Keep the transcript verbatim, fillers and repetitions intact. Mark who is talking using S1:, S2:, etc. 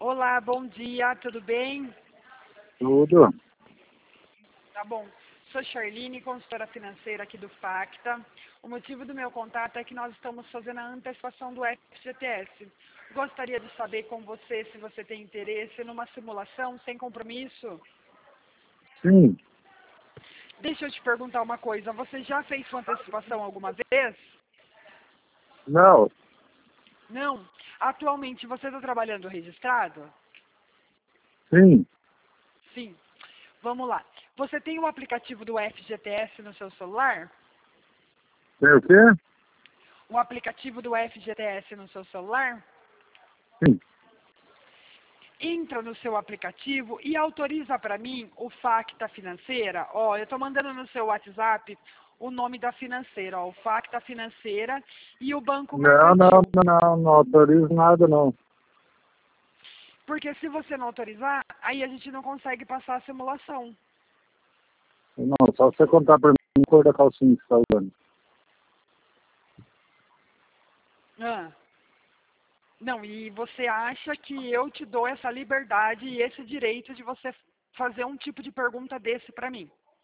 S1: Olá, bom dia, tudo bem?
S2: Tudo.
S1: Tá bom. Sou Charline, consultora financeira aqui do Facta. O motivo do meu contato é que nós estamos fazendo a antecipação do F G T S. Gostaria de saber com você se você tem interesse numa simulação sem compromisso.
S2: Sim.
S1: Deixa eu te perguntar uma coisa. Você já fez sua antecipação alguma vez?
S2: Não.
S1: Não. Atualmente você está trabalhando registrado?
S2: Sim.
S1: Sim. Vamos lá. Você tem o aplicativo do F G T S no seu celular?
S2: Tem o quê?
S1: Um aplicativo do F G T S no seu celular?
S2: Sim.
S1: Entra no seu aplicativo e autoriza para mim o Facta Financeira. Ó, eu estou mandando no seu WhatsApp o nome da financeira, ó, o Facta Financeira e o Banco
S2: Não, não,
S1: Mercantil.
S2: não, não, não autorizo nada, não.
S1: Porque se você não autorizar, aí a gente não consegue passar a simulação.
S2: Não, só você contar pra mim a cor da calcinha que você tá usando.
S1: Ah. Não, e você acha que eu te dou essa liberdade e esse direito de você fazer um tipo de pergunta desse para mim?